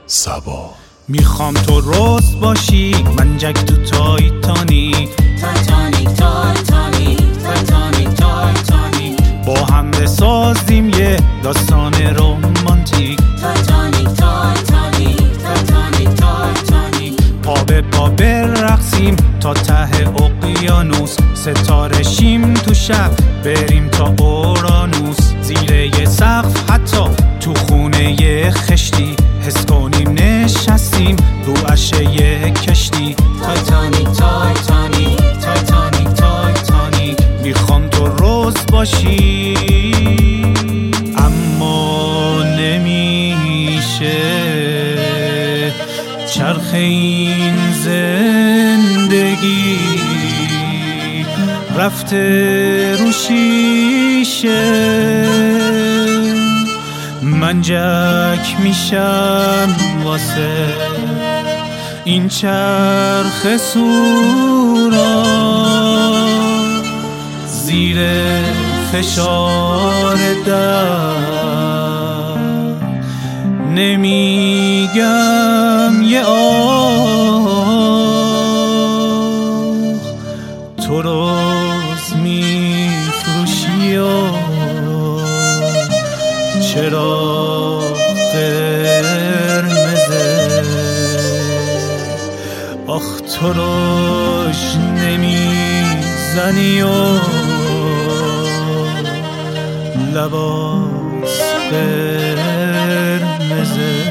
صبا میخوام تو رست باشی، من جک تو تایتانیک تایتانیک تایتانیک تایتانیک تایتانیک با هم بسازیم یه داستان رومانتیک تایتانیک تایتانیک تایتانیک تایتانیک پا به پا برقصیم تا ته اقیانوس، ستاره شیم تو شب بریم تا اورانوس، زیر یه سقف حتی تو خونه یه خشتی، حس کنیم نشستیم رو عشه یه کشتی. تایتانیک تایتانیک تایتانیک تایتانیک میخوام تو روز باشی اما نمیشه، چرخ این زندگی رفته رو شیشه، من جک میشم واسه این چرخ سورا، زیر فشار درد نمیگم یه آه، تو روز میفروشی و چرا قرمزه، آخ تو روش نمیزنی و لباس قرمزه.